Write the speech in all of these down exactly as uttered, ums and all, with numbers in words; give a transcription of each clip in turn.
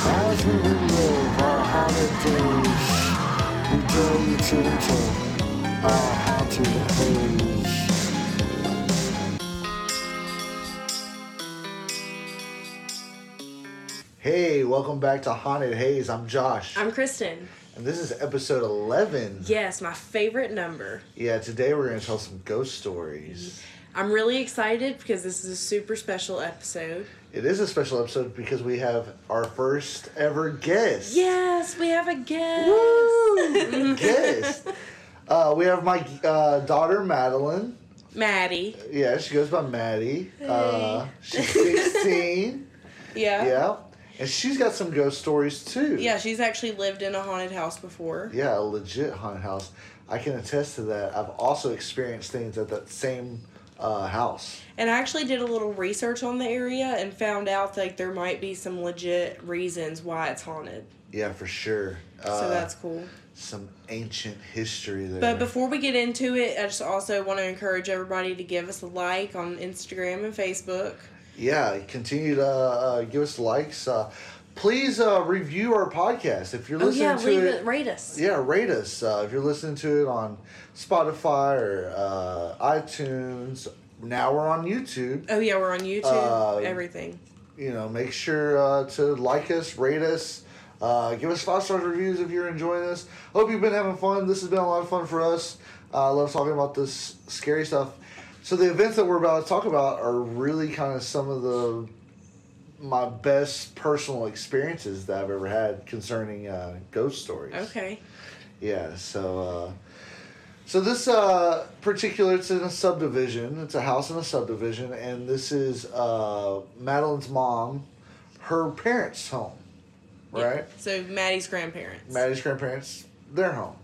As we relive our holidays, we dare you to enter our haunted haze. Hey, welcome back to Haunted Haze. I'm Josh. I'm Kristen. And this is episode eleven. Yes, my favorite number. Yeah, today we're going to tell some ghost stories. I'm really excited because this is a super special episode. It is a special episode because we have our first ever guest. Yes, we have a guest. Woo! Guest. Uh, we have my uh, daughter, Madeline. Maddie. Yeah, she goes by Maddie. Hey. Uh, she's sixteen. Yeah. Yeah. And she's got some ghost stories, too. Yeah, she's actually lived in a haunted house before. Yeah, a legit haunted house. I can attest to that. I've also experienced things at that same uh, house. And I actually did a little research on the area and found out like there might be some legit reasons why it's haunted. Yeah, for sure. Uh, So that's cool. Some ancient history there. But before we get into it, I just also want to encourage everybody to give us a like on Instagram and Facebook. Yeah, continue to uh, give us likes. Uh, please uh, review our podcast if you're Oh listening yeah, to leave it. it, rate us. Yeah, rate us uh, if you're listening to it on Spotify or uh, iTunes. Now we're on YouTube. Oh yeah, we're on YouTube. Uh, everything. You know, make sure uh, to like us, rate us, uh, give us five star reviews if you're enjoying this. Hope you've been having fun. This has been a lot of fun for us. Uh, I love talking about this scary stuff. So the events that we're about to talk about are really kind of some of the my best personal experiences that I've ever had concerning uh, ghost stories. Okay. Yeah. So. Uh, So this uh, particular, it's in a subdivision. It's a house in a subdivision, and this is uh, Madeline's mom, her parents' home, right? Yeah. So Maddie's grandparents. Maddie's grandparents, their home.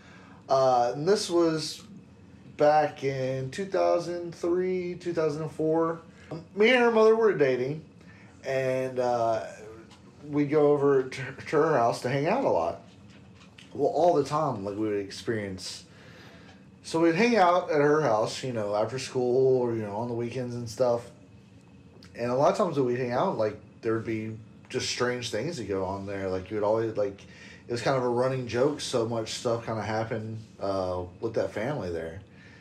Uh, and this was back in two thousand three, two thousand four. Me and her mother were dating, and uh, we'd go over to, to her house to hang out a lot. Well, all the time, like we would experience. So we'd hang out at her house, you know, after school or, you know, on the weekends and stuff. And a lot of times when we'd hang out, like, there would be just strange things that go on there. Like, you would always, like, it was kind of a running joke. So much stuff kind of happened uh, with that family there.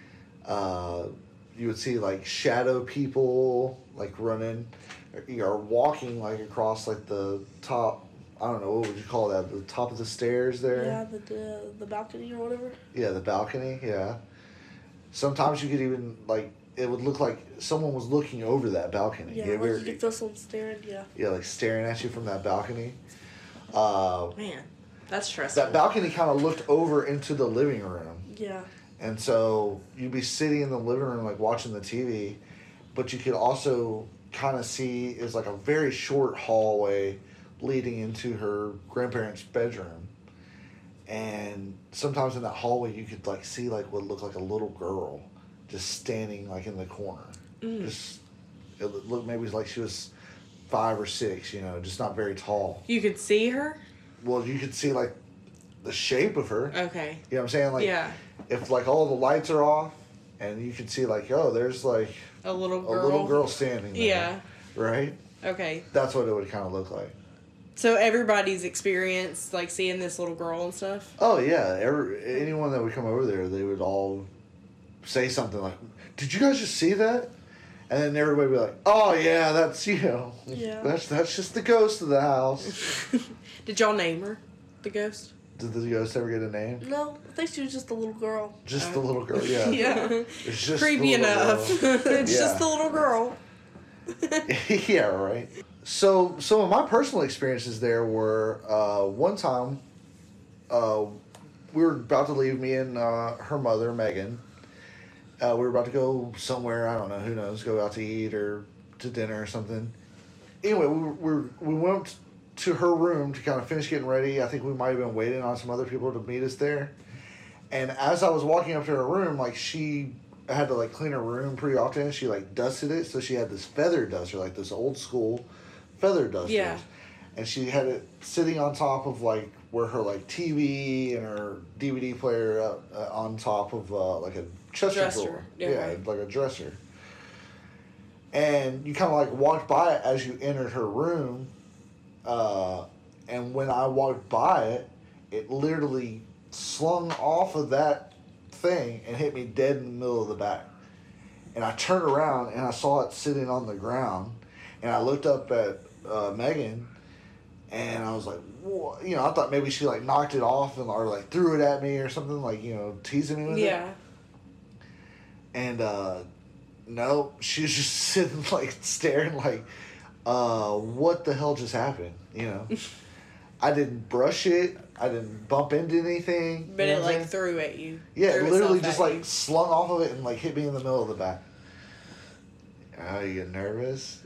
Uh, you would see, like, shadow people, like, running or, or walking, like, across, like, the top. I don't know, what would you call that? The top of the stairs there? Yeah, the the, the balcony or whatever. Yeah, the balcony, yeah. Sometimes you could even, like, it would look like someone was looking over that balcony. Yeah, you like ever, you could feel someone staring, yeah. yeah, like staring at you from that balcony. Uh, Man, that's stressful. that balcony kind of looked over into the living room. Yeah. And so you'd be sitting in the living room, like, watching the T V, but you could also kind of see, it was like a very short hallway leading into her grandparents' bedroom, and sometimes in that hallway you could like see like what looked like a little girl just standing like in the corner. Mm. Just it looked maybe like she was five or six, you know, just not very tall. You could see her? Well, you could see like the shape of her. Okay. You know what I'm saying? Like yeah. if like all the lights are off, and you can see like, oh, there's like A little girl. a little girl standing there. Yeah. Right? Okay. That's what it would kind of look like. So everybody's experienced like seeing this little girl and stuff? Oh yeah, every, anyone that would come over there, they would all say something like, "Did you guys just see that?" And then everybody would be like, "Oh yeah, that's you know, Yeah. that's that's just the ghost of the house." Did y'all name her, the ghost? Did the ghost ever get a name? No, I think she was just a little girl. Just Uh, the little girl, yeah. Yeah. It's just Creepy the little enough. girl. It's Yeah. just the little girl. Yeah, right. So some of my personal experiences there were uh, one time uh, we were about to leave, me and uh, her mother, Megan. Uh, we were about to go somewhere, I don't know, who knows, go out to eat or to dinner or something. Anyway, we we we went to her room to kind of finish getting ready. I think we might have been waiting on some other people to meet us there. And as I was walking up to her room, like she had to like clean her room pretty often. She like dusted it, so she had this feather duster, like this old school feather duster. Yeah. And she had it sitting on top of like where her like T V and her D V D player uh, uh, on top of uh, like a chest Dresser. drawer. Yeah, Yeah, right. like a dresser. And you kind of like walked by it as you entered her room, uh, and when I walked by it, it literally slung off of that thing and hit me dead in the middle of the back. And I turned around and I saw it sitting on the ground, and I looked up at uh, Megan, and I was like, "Whoa!" You know, I thought maybe she like knocked it off and or like threw it at me or something, like, you know, teasing me with it. Yeah. And uh, no, she was just sitting like staring like, uh, what the hell just happened? You know, I didn't brush it. I didn't bump into anything. But you know it what I'm like saying? threw at you. Yeah, Threw it literally itself just at like you. slung off of it and like hit me in the middle of the back. Oh, you get nervous?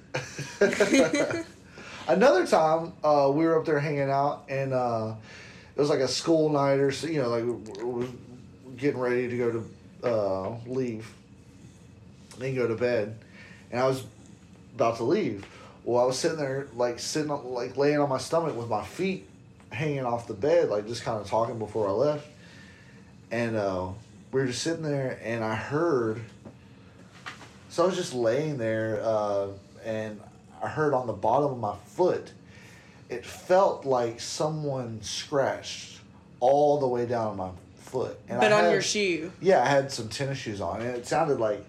Another time, uh, we were up there hanging out, and uh, it was like a school night or so, you know, like we were getting ready to go to uh, leave, then go to bed, and I was about to leave. Well, I was sitting there, like sitting, on, like laying on my stomach with my feet hanging off the bed, like just kind of talking before I left, and uh, we were just sitting there, and I heard. So I was just laying there, uh, and I heard on the bottom of my foot, it felt like someone scratched all the way down my foot. And But I on had, your shoe. Yeah, I had some tennis shoes on, and it sounded like.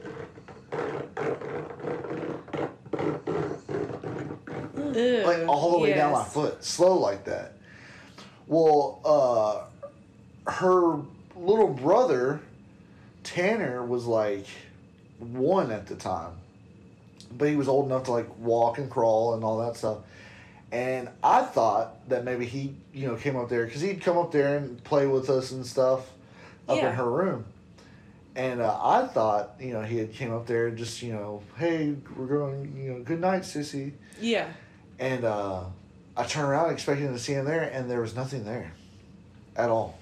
Ew, Like all the way down my yes. foot, slow like that. Well, uh, her little brother, Tanner, was like one at the time, but he was old enough to like walk and crawl and all that stuff. And I thought that maybe he, you know, came up there because he'd come up there and play with us and stuff up Yeah. in her room. And uh, I thought, you know, he had came up there and just, you know, hey, we're going, you know, good night, sissy. Yeah. And uh, I turned around expecting to see him there, and there was nothing there at all.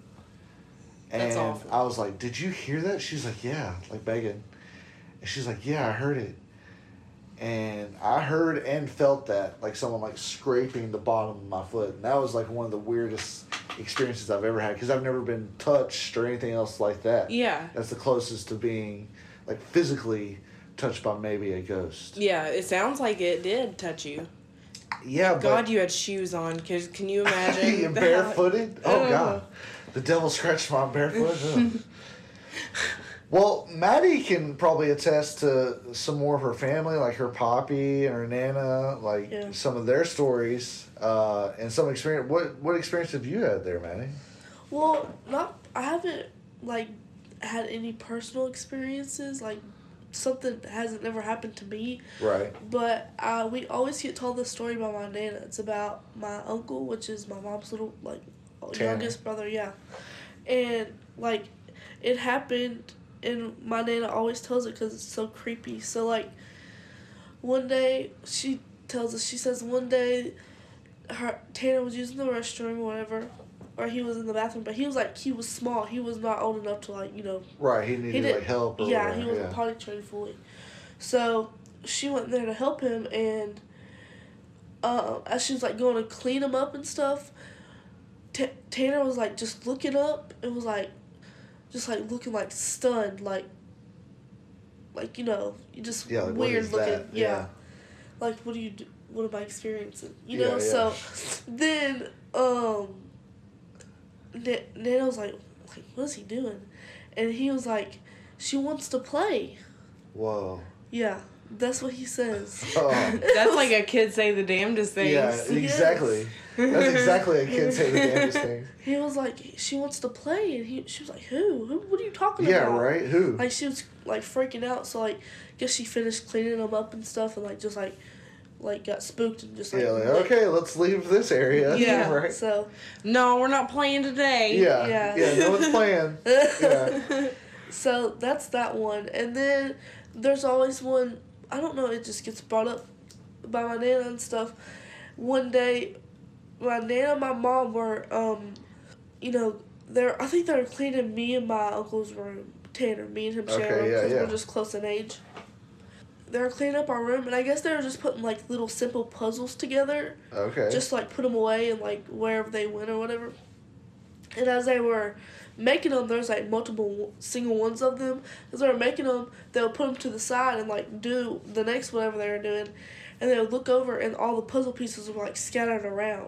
And That's awful. I was like, did you hear that? She's like, yeah, like Megan. And she's like, yeah, I heard it. And I heard and felt that, like someone like scraping the bottom of my foot. And that was like one of the weirdest experiences I've ever had because I've never been touched or anything else like that. Yeah. That's the closest to being like physically touched by maybe a ghost. Yeah, it sounds like it did touch you. Yeah, God, but you had shoes on. Cause can you imagine? you're that? barefooted? Oh, Ugh. God. The devil scratched my barefoot? Ugh. Well, Maddie can probably attest to some more of her family, like her poppy and her nana, like Yeah. some of their stories uh, and some experience. What what experience have you had there, Maddie? Well, not I haven't like had any personal experiences like something hasn't never happened to me, Right. but uh, we always get told this story by my nana. It's about my uncle, which is my mom's little like Tanner. youngest brother, yeah, and like it happened, and my nana always tells it because it's so creepy. So like one day she tells us, she says one day her Tanner was using the restroom or whatever, or he was in the bathroom, but he was like, he was small. He was not old enough to like, you know. Right. He needed He did, like help. Or yeah, whatever. he wasn't yeah. potty trained fully. So she went there to help him, and uh, as she was like going to clean him up and stuff, T- Tanner was like just looking up. It was like, just like looking like stunned, like, like you know, you just Yeah, like, what weird is looking. that? Yeah. Yeah. Like, what do you do? What am I experiencing? You Yeah, know. yeah. So then, um, N- Nana was like, like, what is he doing? And he was like, she wants to play. Whoa. Yeah, that's what he says. Oh. That's like a kid say the damnedest things. Yeah, exactly. That's exactly a kid say the damnest thing. He was like, she wants to play, and he, she was like, who? Who? What are you talking Yeah, about? right? Who? Like she was like freaking out. So like, guess she finished cleaning them up and stuff, and like just like, like got spooked and just like. Yeah, like, went- okay, let's leave this area. Yeah. right? So. No, we're not playing today. Yeah, Yeah. yeah, no one's playing. Yeah. So that's that one, and then there's always one. I don't know. It just gets brought up by my nana and stuff. One day, my nana and my mom were, um, you know, they're. I think they were cleaning me and my uncle's room. Tanner, me and him share Okay, a room yeah, because yeah. we're just close in age. They were cleaning up our room, and I guess they were just putting like little simple puzzles together. Okay. Just like put them away and like wherever they went or whatever. And as they were making them, there's like multiple single ones of them. As they were making them, they would put them to the side and like do the next whatever they were doing, and they would look over and all the puzzle pieces were like scattered around.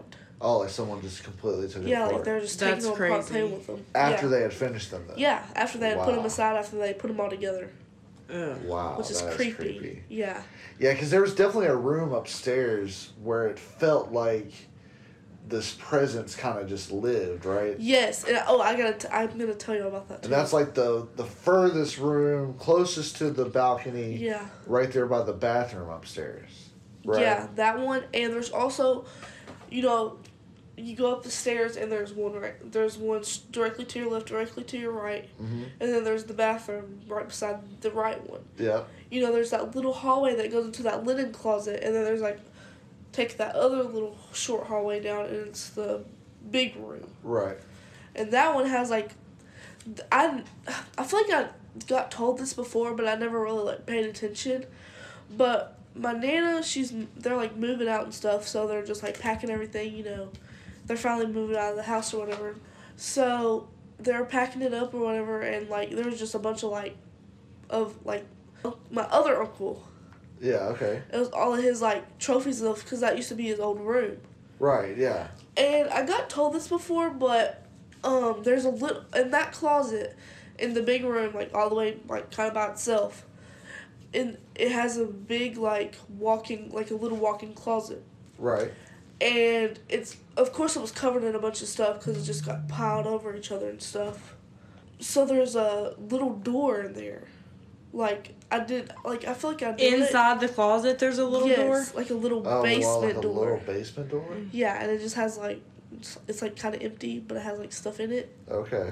Oh, like someone just completely took it Yeah, apart. like they're just That's taking them apart, crazy. playing with them. After yeah. they had finished them, though. Yeah, after they had put Wow. them aside, after they put them all together, Ugh. Wow, which is that creepy. creepy. Yeah. Yeah, because there was definitely a room upstairs where it felt like this presence kind of just lived, right? Yes, and oh, I gotta. T- I'm gonna tell you about that too. And that's like the the furthest room, closest to the balcony, yeah. right there by the bathroom upstairs. Right? Yeah, that one, and there's also, you know, you go up the stairs and there's one right. There's one s- directly to your left, directly to your right, Mm-hmm. and then there's the bathroom right beside the right one. Yeah. You know, there's that little hallway that goes into that linen closet, and then there's like, take that other little short hallway down, and it's the big room. Right. And that one has like, th- I, I feel like I got told this before, but I never really like paid attention. But my nana, she's they're like moving out and stuff, so they're just like packing everything. You know, they're finally moving out of the house or whatever. So they're packing it up or whatever, and like there was just a bunch of like, of like, my other uncle. Yeah. Okay. It was all of his like trophies of because that used to be his old room. Right. Yeah. And I got told this before, but um, there's a little in that closet, in the big room, like all the way, like kind of by itself. And it has a big like walking, like a little walking closet. Right. And it's of course it was covered in a bunch of stuff because it just got piled over each other and stuff. So there's a little door in there, like I did, like I feel like I did Inside the closet, there's a little yes, door. like a little Oh, basement wow, like a door. little basement door. Yeah, and it just has like, it's, it's like kind of empty, but it has like stuff in it. Okay.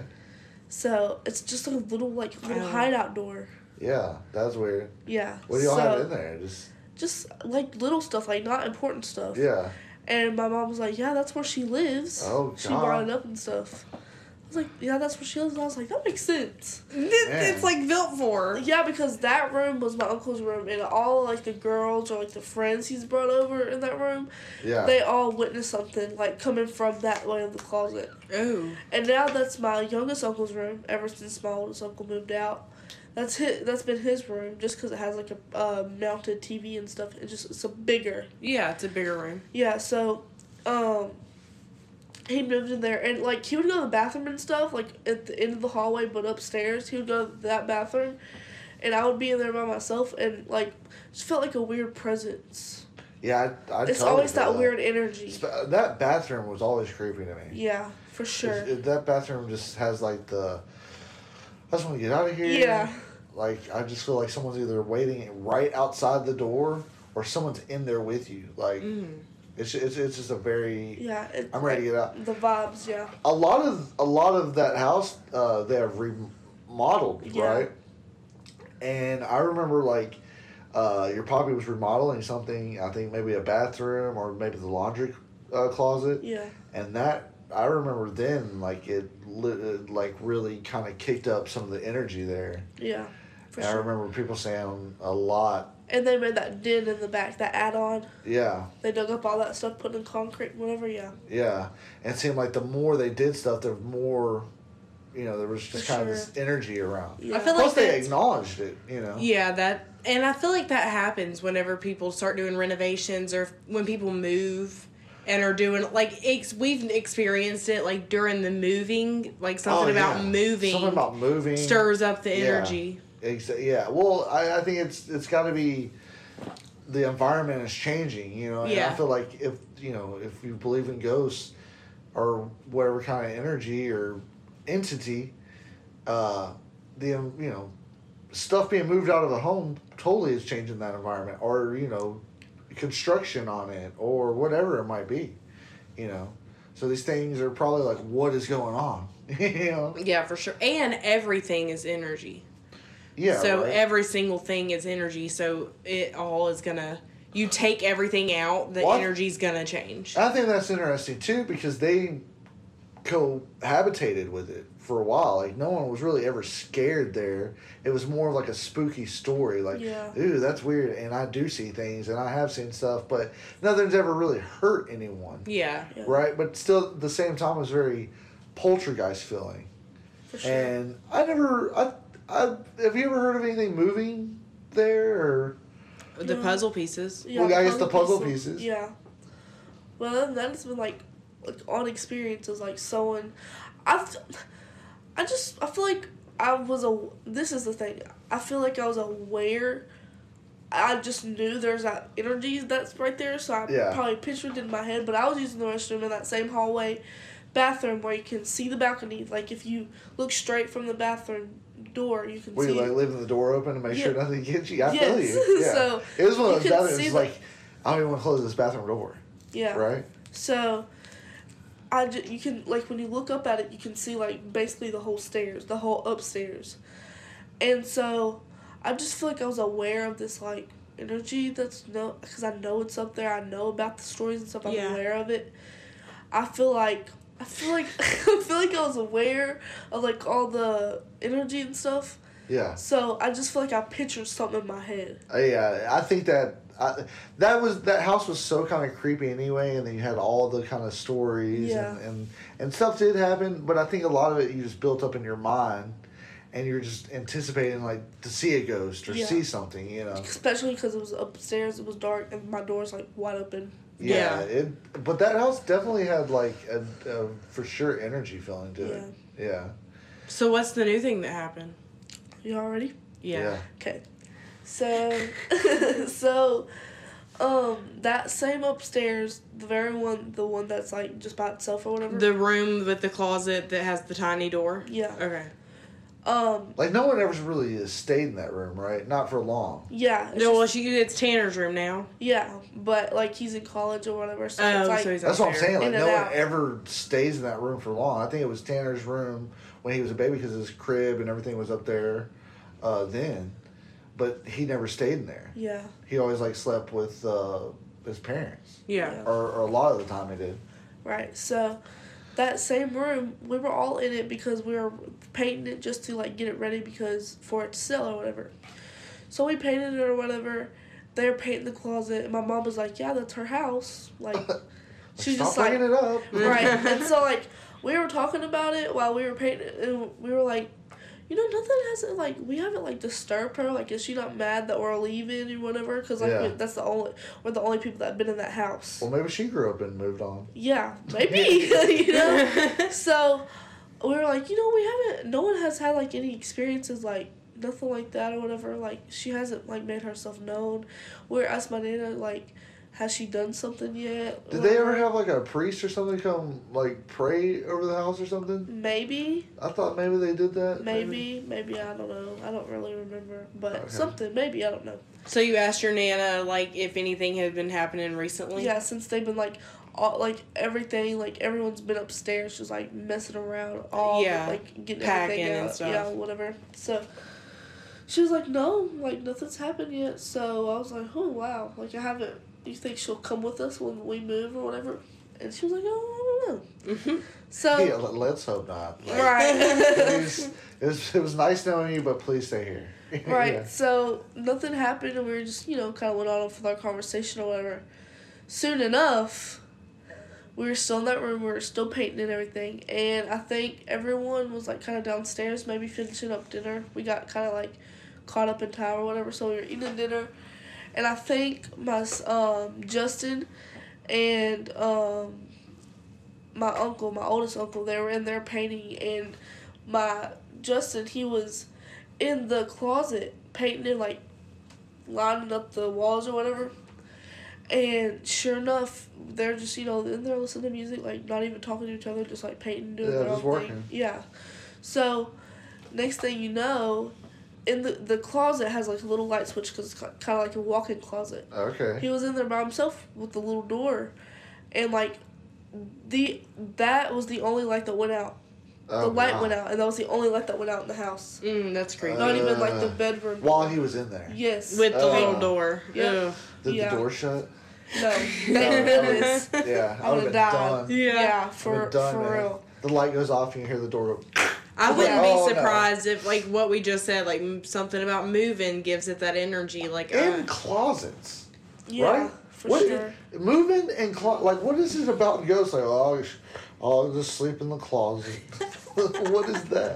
So it's just like a little like little Wow. hideout door. Yeah, that's weird. Yeah. What do y'all so, have in there? Just Just like little stuff, like not important stuff. yeah. And my mom was like, "Yeah, that's where she lives." Oh, She God. brought it up and stuff. I was like, "Yeah, that's where she lives." And I was like, "That makes sense." It- Man. It's like built for. Yeah, because that room was my uncle's room, and all like the girls or like the friends he's brought over in that room, Yeah. they all witnessed something like coming from that way of the closet. Oh. And now that's my youngest uncle's room. Ever since my oldest uncle moved out, that's his. That's been his room, just because it has like a uh, mounted T V and stuff. It just it's a bigger. Yeah, it's a bigger room. Yeah. So, um, he moved in there, and like he would go to the bathroom and stuff, like at the end of the hallway, but upstairs he would go to that bathroom, and I would be in there by myself, and like just felt like a weird presence. Yeah, I, I It's totally always feel that weird energy. Sp- That bathroom was always creepy to me. Yeah, for sure. It's- it- that bathroom just has like the. I just want to get out of here. Yeah. Like I just feel like someone's either waiting right outside the door or someone's in there with you. Like Mm. it's it's it's just a very. Yeah. It, I'm ready to get out. The vibes, yeah. A lot of a lot of that house uh, they have remodeled, Yeah. right? And I remember like uh, your poppy was remodeling something. I think maybe a bathroom or maybe the laundry uh, closet. Yeah. And that I remember then like it, lit, it like really kind of kicked up some of the energy there. Yeah. For And I sure. remember people saying a lot. And they made that den in the back, that add-on. Yeah, They dug up all that stuff, put in concrete, whatever. Yeah. yeah. And it seemed like the more they did stuff, the more, you know, there was just For kind of sure. this energy around. Yeah. I feel Plus, like they that's- acknowledged it, you know. Yeah, that, and I feel like that happens whenever people start doing renovations or when people move and are doing like ex, we've experienced it like during the moving, like something Oh, about yeah. moving Something about moving stirs up the Yeah. energy. Exa- yeah. Well, I, I think it's it's got to be the environment is changing, you know. And I Yeah. feel like if you know if you believe in ghosts or whatever kind of energy or entity, uh, the um, you know stuff being moved out of the home totally is changing that environment, or you know construction on it or whatever it might be, you know. So these things are probably like, what is going on, you know? Yeah, for sure. And everything is energy. Yeah. so right? every single thing is energy. So it all is gonna. You take everything out, the Well, I- energy's gonna change. I think that's interesting too because they cohabitated with it for a while. Like no one was really ever scared there. It was more of like a spooky story. Like, Yeah. ooh, that's weird. And I do see things, and I have seen stuff, but nothing's ever really hurt anyone, Yeah. Yeah. right? But still, at the same time, it was very poltergeist feeling. For sure. And I never, I, I have you ever heard of anything moving there or? The Yeah. puzzle pieces. Yeah, Well, I guess the puzzle pieces. Yeah. Well, other than that, it's been like like on experiences, like someone, I, I just I feel like I was a. This is the thing. I feel like I was aware. I just knew there's that energy that's right there, so I Yeah. probably pictured it in my head. But I was using the restroom in that same hallway, bathroom where you can see the balcony. Like if you look straight from the bathroom door, you can Were see. you like leaving the door open to make sure Yeah. nothing gets you? I Yes. feel you. Yeah. So, it was one you of those can bathrooms. see It's the- like I don't even want to close this bathroom door. Yeah. Right. So, I ju- you can like when you look up at it, you can see like basically the whole stairs, the whole upstairs, and so I just feel like I was aware of this like energy that's no because I know it's up there. I know about the stories and stuff. I'm Yeah. aware of it. I feel like I feel like I feel like I was aware of like all the energy and stuff. Yeah. So I just feel like I pictured something in my head. Uh, yeah. I think that I, that was that house was so kind of creepy anyway, and then you had all the kind of stories Yeah. and, and and stuff did happen, but I think a lot of it you just built up in your mind, and you're just anticipating like to see a ghost or Yeah. see something, you know. Especially because it was upstairs, it was dark, and my door's like wide open. Yeah, Yeah. it. But that house definitely had like a, a for sure energy feeling to it. Yeah. So what's the new thing that happened? You all ready? Yeah. Okay. So, so, um, that same upstairs, the very one, the one that's like just by itself or whatever. The room with the closet that has the tiny door? Yeah. Okay. Um, Like no one ever really stayed in that room, right? Not for long. yeah. It's No, well, just- she, it's Tanner's room now. yeah, but like he's in college or whatever, so Oh, it's like, so he's That's what I'm out saying. there. Like In no and one out. ever stays in that room for long. I think it was Tanner's room when he was a baby because his crib and everything was up there, uh, then, but he never stayed in there. yeah, He always like slept with uh, his parents, Yeah. Yeah. or, or a lot of the time he did. right. So, that same room, we were all in it because we were painting it just to like get it ready because for it to sell or whatever. So we painted it or whatever. They were painting the closet, and my mom was like, "Yeah, that's her house." Like, she's Stop just like, bringing it up. right. And so like we were talking about it while we were painting it, and we were like, you know, nothing hasn't like we haven't like disturbed her. Like, is she not mad that we're leaving or whatever? Because like Yeah. we, that's the only we're the only people that have been in that house. Well, maybe she grew up and moved on. Yeah, maybe. You know. So we were like, you know, we haven't. No one has had like any experiences like nothing like that or whatever. Like she hasn't like made herself known. We were asked my nana like, has she done something yet? Did they ever have like a priest or something come like pray over the house or something? Maybe. I thought maybe they did that. Maybe, maybe I don't know. I don't really remember, but Okay. something. Maybe I don't know. So you asked your Nana, like, if anything had been happening recently? Yeah, since they've been like, all like everything, like everyone's been upstairs, just like messing around, all Yeah, like getting packing everything and out, stuff. yeah, whatever. So she was like, no, like nothing's happened yet. So I was like, oh wow, like I haven't. Do you think she'll come with us when we move or whatever? And she was like, oh, I don't know. Mm-hmm. So Yeah, let- let's hope not. Like, right. it, was, it was it was nice knowing you, but please stay here. Right. Yeah. So nothing happened, and we were just, you know, kind of went on with our conversation or whatever. Soon enough, we were still in that room. We were still painting and everything, and I think everyone was like kind of downstairs, maybe finishing up dinner. We got kind of like caught up in time or whatever, so we were eating dinner, and I think my um Justin and um my uncle, my oldest uncle, they were in there painting, and my Justin, he was in the closet painting and like lining up the walls or whatever. And sure enough, they're just, you know, in there listening to music, like not even talking to each other, just like painting, doing Yeah, their just own working. thing. Yeah. So next thing you know, in the the closet has like a little light switch because it's kind of like a walk-in closet. Okay. He was in there by himself with the little door, and like the that was the only light that went out. The Oh, light wow. went out, and that was the only light that went out in the house. Mm, that's creepy. Not even like the Uh, bedroom. While he was in there. Yes. With the Oh. little door. Yeah. Ugh. Did Yeah. the door shut? No. Thank goodness. Yeah, I I would would've have been died. done. Yeah. Yeah, I'd for been done, for man. real. The light goes off and you hear the door go. I wouldn't Oh, be no. surprised if, like, what we just said, like, m- something about moving gives it that energy. Like, In uh, closets. Yeah, Right? for What- sure. Moving and clo- like what is it about ghosts? Like oh, I'll, I'll just sleep in the closet. What is that?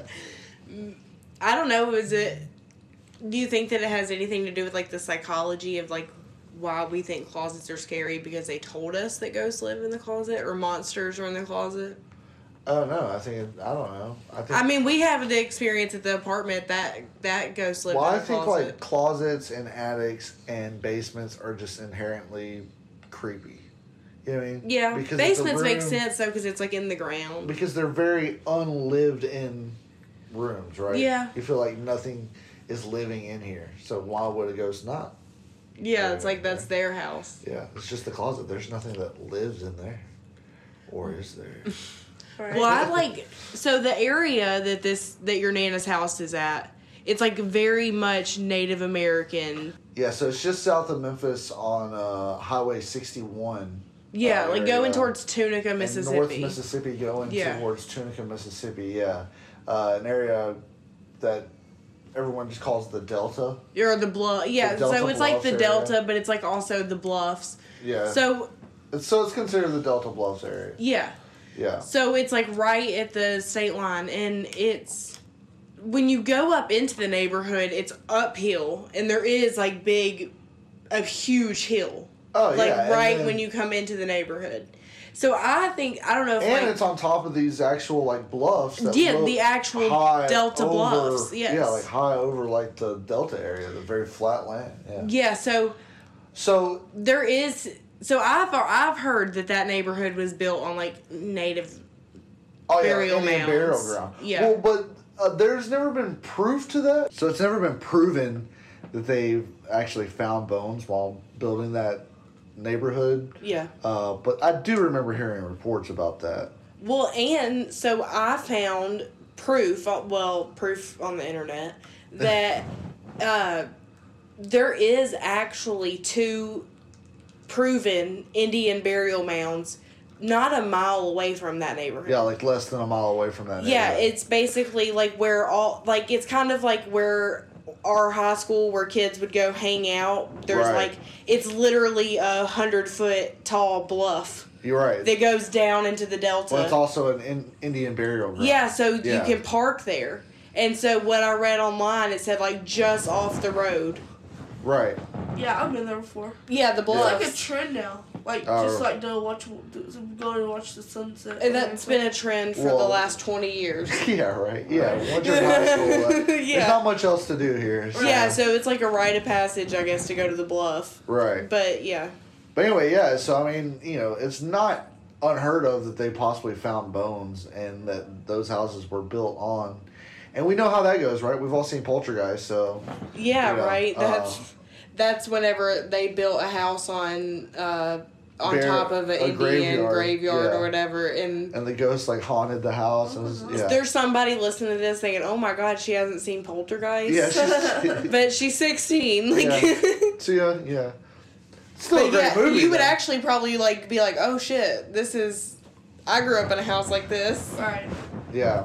I don't know. Is it? Do you think that it has anything to do with like the psychology of like why we think closets are scary because they told us that ghosts live in the closet or monsters are in the closet. Oh no, I think it, I don't know. I think. I mean, we have the experience at the apartment that that ghost lived well, in I the think closet. like closets and attics and basements are just inherently creepy. You know what I mean? Yeah, Because it's a basements make room- sense though because it's like in the ground. Because they're very unlived in rooms, right? Yeah. You feel like nothing is living in here, so why would a ghost not? Yeah, it's like that's their house. Yeah, it's just the closet. There's nothing that lives in there, or is there? Right. Well, I like so the area that this that your Nana's house is at. It's like very much Native American. Yeah, so it's just south of Memphis on uh, Highway sixty-one. Yeah, uh, like area, going towards Tunica, and Mississippi. North Mississippi going Yeah. towards Tunica, Mississippi. Yeah, uh, an area that everyone just calls the Delta. Or the bluff. Yeah, The Delta so it's like the Bluffs area. Delta, but it's like also the bluffs. Yeah. So It's, so it's considered the Delta Bluffs area. yeah. Yeah. So it's like right at the state line, and it's when you go up into the neighborhood, it's uphill, and there is like big, a huge hill, Oh like yeah. and right then- when you come into the neighborhood. So I think I don't know if And like it's on top of these actual like bluffs. That yeah look the actual high Delta over- Bluffs. Yes. Yeah, like high over like the Delta area, the very flat land. Yeah. yeah. So So there is. So I've I've heard that that neighborhood was built on like native. oh yeah, Burial Indian mounds. burial ground. Yeah. Well, but uh, there's never been proof to that. So it's never been proven that they actually found bones while building that neighborhood. Yeah. Uh, but I do remember hearing reports about that. Well, and so I found proof, uh, well, proof on the internet, that uh, there is actually two proven Indian burial mounds not a mile away from that neighborhood. Yeah, like less than a mile away from that. Yeah, neighborhood. it's basically like where all, like, it's kind of like where our high school where kids would go hang out. There's Right. like, it's literally a hundred foot tall bluff You're right. that goes down into the delta. Well, it's also an in, Indian burial ground. Yeah, so Yeah. you can park there. And so what I read online, it said like just off the road. Right. Yeah, I've been there before. Yeah, the It's like bluffs. a trend now. Like Oh. just like to watch, to go and watch the sunset. And that's been a trend for Well- the last twenty years. Yeah, right. Yeah, once you're in high school, uh, there's Yeah. not much else to do here. so- Yeah, so it's like a rite of passage, I guess, to go to the bluff. Right. But yeah. But anyway, yeah, so I mean, you know, it's not unheard of that they possibly found bones and that those houses were built on. And we know how that goes, right? We've all seen Poltergeist, so. Yeah, You know, right. That's uh, that's whenever they built a house on uh, on Bear- top of an a Indian graveyard, graveyard, yeah. or whatever, and And the ghost, like, haunted the house. And was, yeah. there's somebody listening to this thinking, "Oh my God, she hasn't seen Poltergeist." Yeah, she's, But she's sixteen. Like, so yeah, yeah. Still a but great yeah, movie. you would though. actually probably like be like, "Oh shit, this is." I grew up in a house like this. Right. Yeah.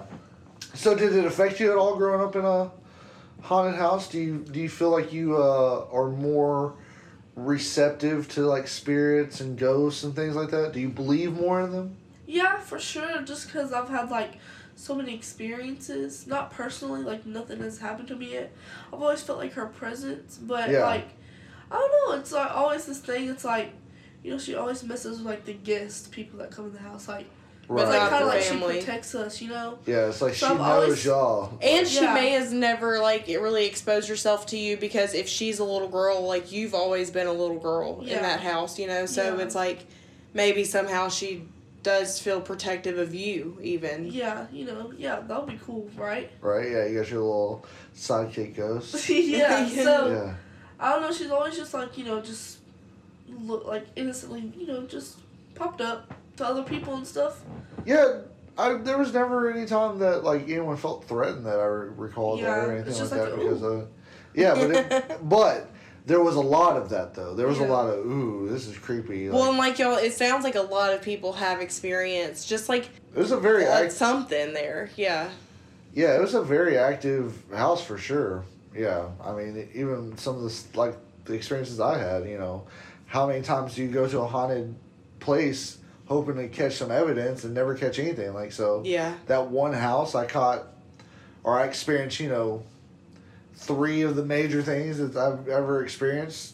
So did it affect you at all growing up in a haunted house? Do you do you feel like you uh, are more receptive to like spirits and ghosts and things like that? Do you believe more in them? Yeah, for sure. Just because I've had like so many experiences, not personally, like nothing has happened to me yet. I've always felt like her presence, but Yeah. like I don't know. It's like always this thing. It's like you know she always messes with like the guests, people that come in the house. Like Right. it's like Not kind of the like family. she protects us, you know. Yeah, it's like So she I've knows always- y'all. And she Yeah. may has never like really exposed herself to you because if she's a little girl, like you've always been a little girl in Yeah. that house, you know. So Yeah. it's like maybe somehow she does feel protective of you, even. Yeah, you know, yeah, that would be cool, right? Right? Yeah, you got your little sidekick ghost. yeah. So Yeah. I don't know. She's always just like you know, just look like innocently, you know, just popped up to other people and stuff. Yeah. I, there was never any time that like anyone felt threatened that I re- recall Yeah, that or anything it's like just that like, because uh yeah but it, but there was a lot of that though there was a Yeah. lot of ooh this is creepy like, Well, and like y'all, it sounds like a lot of people have experienced just like it was a very uh, act- something there. Yeah. yeah it was a very active house for sure. Yeah, I mean even some of the s- like the experiences I had, you know, how many times do you go to a haunted place hoping to catch some evidence and never catch anything? Like so Yeah. that one house I caught or I experienced, you know, three of the major things that I've ever experienced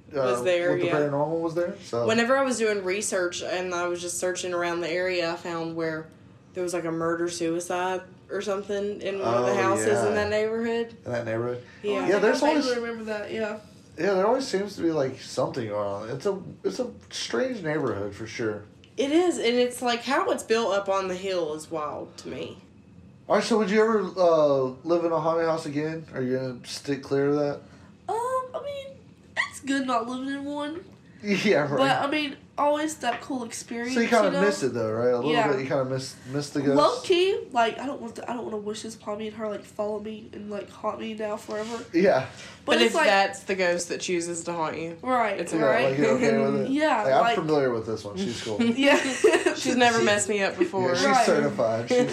uh, Was there, with the yeah. paranormal was there. So Whenever I was doing research and I was just searching around the area, I found where there was like a murder suicide or something in one of the Oh, houses yeah. in that neighborhood. in that neighborhood. Yeah. I Yeah, think there's I always- vaguely remember that. Yeah. Yeah, there always seems to be like something going on. It's a it's a strange neighborhood for sure. It is, and it's like how it's built up on the hill is wild to me. All right, so would you ever uh, live in a haunted house again? Are you gonna stick clear of that? Um, I mean, it's good not living in one, Yeah, right. but I mean, always that cool experience. so you kind of know? miss it though, right? A little Yeah. bit. You kind of miss miss the ghost. Low key, like I don't want to. I don't want to wish this upon me and her like follow me and like haunt me now forever. Yeah. But, But, it's if like that's the ghost that chooses to haunt you, right, it's Yeah, right. like you're okay with it. Yeah, Like, I'm like- familiar with this one. She's cool. Yeah. she's never messed me up before. Yeah, she's Right. certified. She's,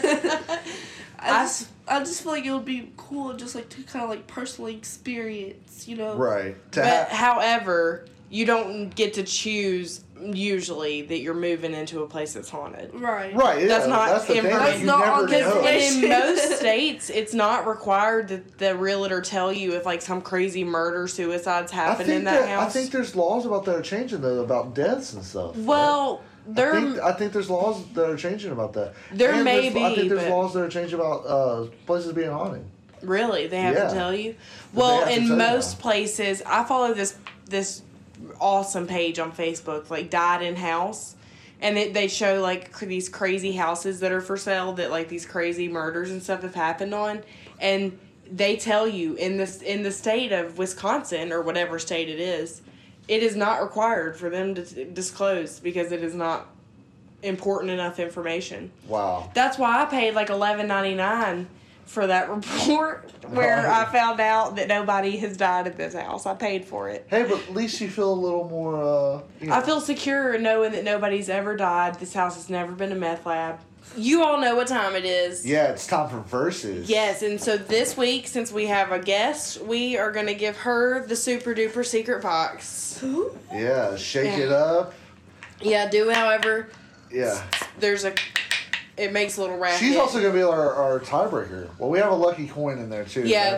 I just, I just feel like it would be cool just like to kind of like personally experience, you know. right. To But ha- however, you don't get to choose usually that you're moving into a place that's haunted. Right. right. Yeah, That's not that's the thing. information. Like, you That's not never on this know. list. And in most states, it's not required that the realtor tell you if like some crazy murder suicides I happen think in that, that house. I think there's laws about that are changing though about deaths and stuff. right? well, there I think, I think there's laws that are changing about that. There And may there's- I think be, there's but- laws that are changing about uh, places being haunted. really they have Yeah. to tell you. They Well, have to tell in you most now. places, I follow this this awesome page on Facebook, like Died in House, and it, they show like cr- these crazy houses that are for sale that like these crazy murders and stuff have happened on, and they tell you in this in the state of Wisconsin or whatever state it is, it is not required for them to t- disclose because it is not important enough information. Wow. That's why I paid like eleven ninety nine for that report where Oh. I found out that nobody has died at this house. I paid for it. Hey, but at least you feel a little more. Uh, you know. I feel secure knowing that nobody's ever died. This house has never been a meth lab. You all know what time it is. Yeah, it's time for verses. Yes, and so this week, since we have a guest, we are going to give her the super duper secret box. Yeah, shake Yeah. it up. Yeah, do however. Yeah. There's a. It makes a little racket. She's also gonna be our, our tiebreaker. Well, we have a lucky coin in there too. Yeah. right?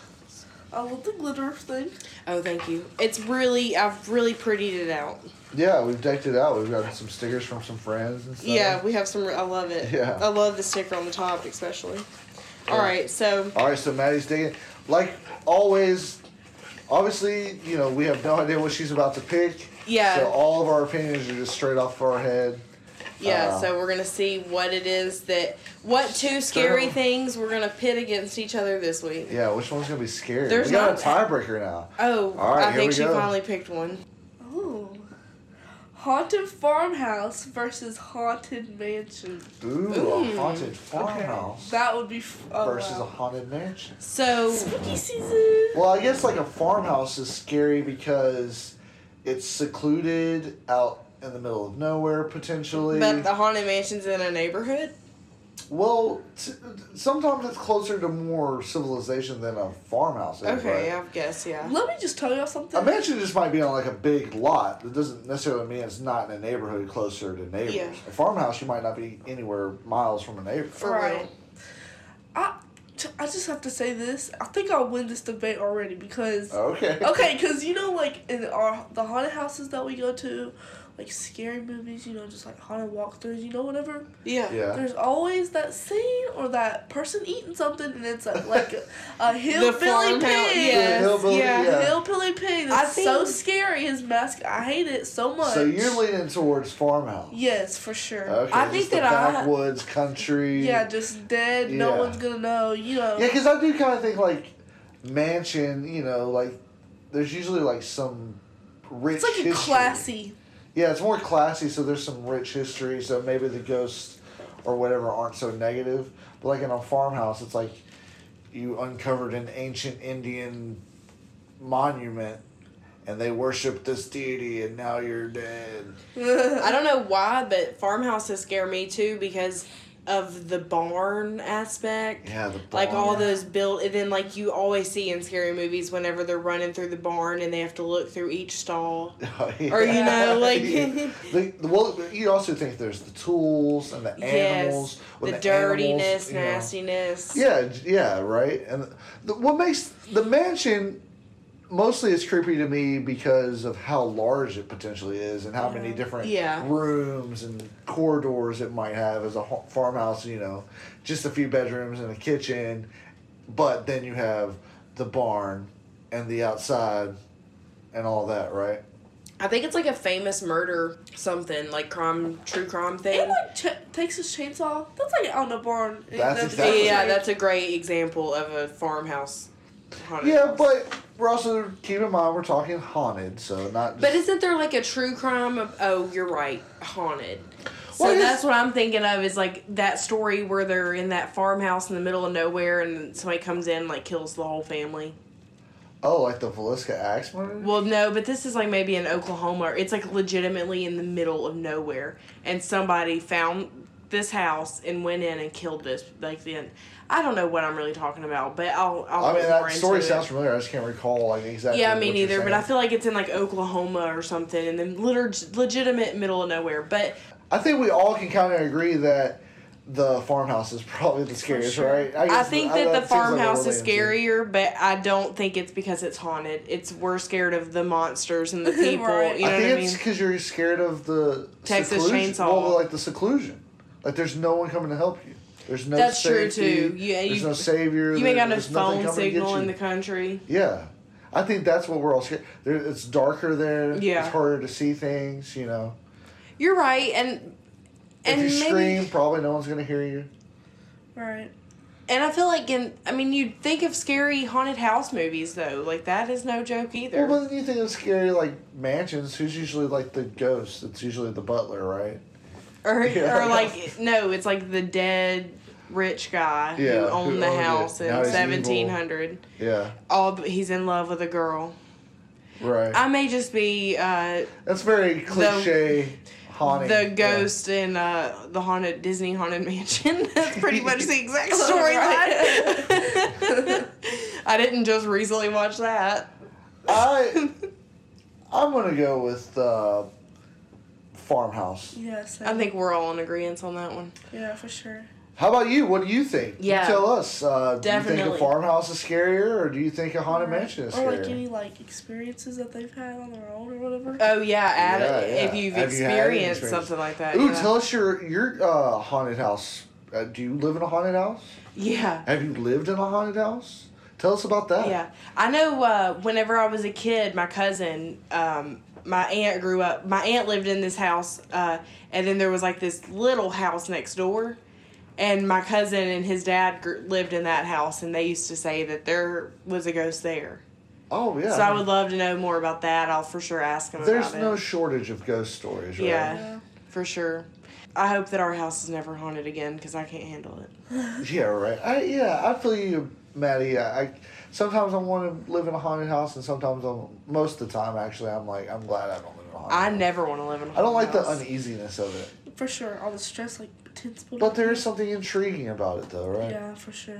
I love the glitter thing. Oh, thank you. It's really, I've really prettied it out. Yeah, we've decked it out. We've got some stickers from some friends and stuff. Yeah, we have some. I love it. Yeah. I love the sticker on the top, especially. All Yeah. right, so All right, so Maddie's digging. Like always, obviously, you know, we have no idea what she's about to pick. Yeah. So all of our opinions are just straight off our head. yeah, Uh, so we're gonna see what it is that what two scary Sure. things we're gonna pit against each other this week. Yeah, which one's gonna be scary? There's we got not- a tiebreaker now. Oh, All right, I here think we she go. finally picked one. Oh. Haunted farmhouse versus haunted mansion. Ooh, Ooh. a haunted farmhouse That would be f- oh, versus wow. a haunted mansion. So Spooky season. Well, I guess like a farmhouse is scary because it's secluded out in the middle of nowhere potentially. but the haunted mansion's in a neighborhood? Well, t- sometimes it's closer to more civilization than a farmhouse is. Okay, right? I guess, yeah. Let me just tell y'all something. A mansion just might be on like a big lot. It doesn't necessarily mean it's not in a neighborhood closer to neighbors. Yeah. A farmhouse, you might not be anywhere miles from a neighbor. For Right. real. I, I just have to say this. I think I'll win this debate already because Okay. okay, because you know, like in our the haunted houses that we go to, like scary movies, you know, just like haunted walkthroughs, you know, whatever. Yeah. Yeah. There's always that scene or that person eating something, and it's a, like a, a hillbilly farmhouse, pig. yes, hillbilly, yeah. yeah. Hillbilly pig. I That's so think- scary. His mask. I hate it so much. So you're leaning towards farmhouse. Yes, for sure. Okay. I think just the that I- backwoods country. Yeah, just dead. No Yeah. one's gonna know. You know. Yeah, because I do kind of think like mansion. You know, like there's usually like some rich. it's like a history. classy. Yeah, it's more classy, so there's some rich history, so maybe the ghosts or whatever aren't so negative. But like in a farmhouse, it's like you uncovered an ancient Indian monument and they worship this deity and now you're dead. I don't know why, but farmhouses scare me too because of the barn aspect. Yeah, the Like all barn. those built, and then like you always see in scary movies whenever they're running through the barn and they have to look through each stall. Or, you know, like- Yeah. the, the, well, you also think there's the tools and the animals. Yes, when the, animals, dirtiness, you know- nastiness. Yeah, j- yeah, right. And the, what makes the mansion mostly it's creepy to me because of how large it potentially is and how Yeah. many different Yeah. rooms and corridors it might have as a ho- farmhouse, you know, just a few bedrooms and a kitchen, but then you have the barn and the outside and all that, right? I think it's like a famous murder something, like crime, true crime thing. And like Ch- Texas Chainsaw, that's like on the barn. That's exactly- Yeah, that's a great example of a farmhouse haunted Yeah, house. but we're also, keep in mind, we're talking haunted, so not just... But isn't there like a true crime of, oh, you're right, haunted. So Well, I guess- that's what I'm thinking of is like that story where they're in that farmhouse in the middle of nowhere and somebody comes in and like kills the whole family. Oh, like the Villisca Axe murder? Well, no, but this is like maybe in Oklahoma. Or it's like legitimately in the middle of nowhere, and somebody found this house and went in and killed this. Like then, I don't know what I'm really talking about, but I'll. I'll I mean, look that more into story it. sounds familiar. I just can't recall like exactly. Yeah, what me you're neither. But I saying. feel like it's in like Oklahoma or something, and then lit- legitimate middle of nowhere. But I think we all can kind of agree that the farmhouse is probably the scariest, sure. right? I guess think I- that the seems like we're farmhouse is relating to. scarier, but I don't think it's because it's haunted. It's we're scared of the monsters and the people. Right. You know I think what I it's mean? because you're scared of the Texas seclusion. Chainsaw. Well, like the seclusion. Like there's no one coming to help you. There's no That's true, safety. too. Yeah, there's you- no savior. You ain't got no there's nothing phone coming to get signal you. in the country. Yeah. I think that's what we're all scared. There, it's darker there. Yeah. It's harder to see things, you know. You're right, and and if you maybe, scream, probably no one's going to hear you. Right. and I feel like in I mean you'd think of scary haunted house movies though, like that is no joke either. Well, when you think of scary, like, mansions, who's usually, like, the ghost? It's usually the butler, right? or Yeah. or like no, it's like the dead rich guy Yeah, who owned who the owned it. house Now in he's seventeen hundred. Yeah, All he's in love with a girl. right. I may just be uh, That's very cliche haunting. the yeah. ghost in uh, the haunted Disney haunted mansion. That's pretty much the exact Right. storyline. I didn't just recently watch that. I, I'm going to go with uh, farmhouse. Yeah, same. I think we're all in agreement on that one. Yeah, for sure. How about you? What do you think? Yeah. You tell us. Uh, do you think Definitely. a farmhouse is scarier, or do you think a haunted Or- mansion is Or like scarier? any like experiences that they've had on their own or whatever. Oh yeah, add Yeah, it yeah. if you've Have you had any experienced experience? something like that. Ooh, yeah. tell us your your uh, haunted house. Uh, do you live in a haunted house? Yeah. Have you lived in a haunted house? Tell us about that. Yeah, I know. Uh, whenever I was a kid, my cousin, um, my aunt grew up. My aunt lived in this house, uh, and then there was like this little house next door, and my cousin and his dad gr- lived in that house, and they used to say that there was a ghost there. Oh yeah. So I would love to know more about that. I'll for sure ask him There's about no it. shortage of ghost stories, right? Yeah. Yeah. For sure. I hope that our house is never haunted again because I can't handle it. Yeah, right. I yeah, I feel you, Maddie. I, I sometimes I want to live in a haunted house, and sometimes I'm most of the time actually I'm like I'm glad I don't live in a haunted I house. never want to live in a I don't like haunted the house. uneasiness of it, For sure. All the stress, like tense. but there is something intriguing about it, though, right? Yeah, for sure.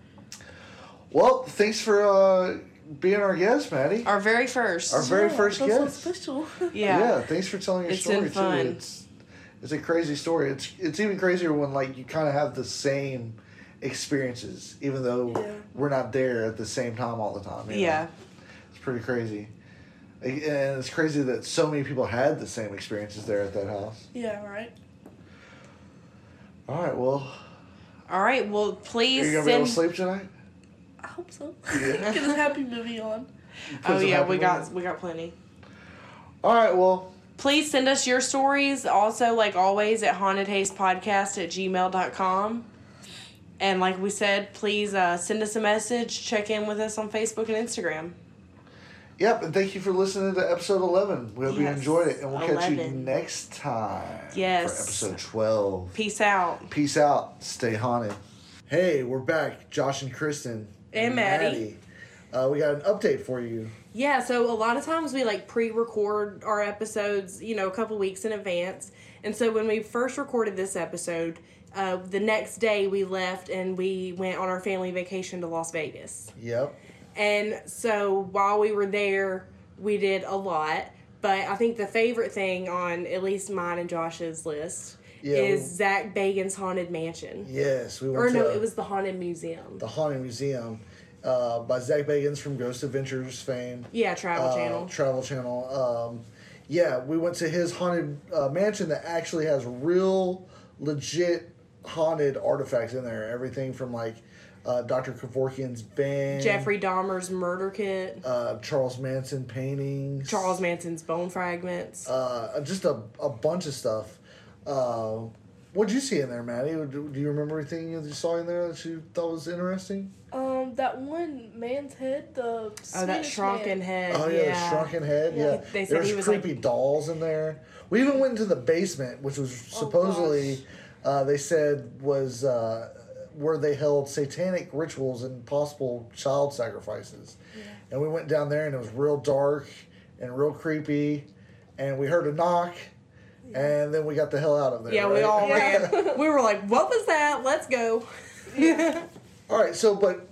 Well, thanks for uh, being our guest, Maddie. Our very first. Our very Yeah, first that's so guest. special. yeah. thanks for telling your It's story been fun. too. It's it's a crazy story. It's it's even crazier when like you kind of have the same experiences, even though Yeah. we're not there at the same time all the time. you know? Yeah. It's pretty crazy. And it's crazy that so many people had the same experiences there at that house. Yeah, right. All right, well, All right. Well, are please you gonna be able send. to sleep tonight? I hope so. Yeah. Get this happy movie on. Oh some yeah, happy we got moments? we got plenty. All right, well, Please send us your stories. Also, like always, at haunted haste podcast at gmail dot com. And like we said, please uh, send us a message. Check in with us on Facebook and Instagram. yep, and thank you for listening to episode eleven. We hope you Yes, enjoyed it, and we'll catch you eleven. next time Yes. for episode twelve. Peace out. Peace out. Stay haunted. Hey, we're back. Josh and Kristen. And Maddie. Uh, we got an update for you. Yeah, so a lot of times we like pre-record our episodes, you know, a couple weeks in advance. And so when we first recorded this episode, uh, the next day we left and we went on our family vacation to Las Vegas. Yep. And so while we were there, we did a lot. But I think the favorite thing on at least mine and Josh's list Yeah, is we- Zach Bagan's Haunted Mansion. Yes, we went Or to no, it was the Haunted Museum. the Haunted Museum uh, by Zach Bagans from Ghost Adventures fame. Yeah, Travel uh, Channel. Travel Channel. Um, yeah, we went to his haunted uh, mansion that actually has real, legit haunted artifacts in there. Everything from like uh, Doctor Kevorkian's band, Jeffrey Dahmer's murder kit, uh, Charles Manson paintings, Charles Manson's bone fragments. uh, just a, a bunch of stuff. Uh, what'd you see in there, Maddie? Do, do you remember anything that you saw in there that you thought was interesting? Um, that one man's head, the Oh, that Swedish shrunken man. head. Oh yeah, yeah. the shrunken head. Yeah, Yeah. They said there was, he was, creepy like- dolls in there. We even went into the basement, which was Oh, supposedly, uh, they said was uh, where they held satanic rituals and possible child sacrifices. Yeah. And we went down there, and it was real dark and real creepy. And we heard a knock, and then we got the hell out of there. Yeah, we right? all Yeah. ran. We were like, what was that? Let's go. All right, so but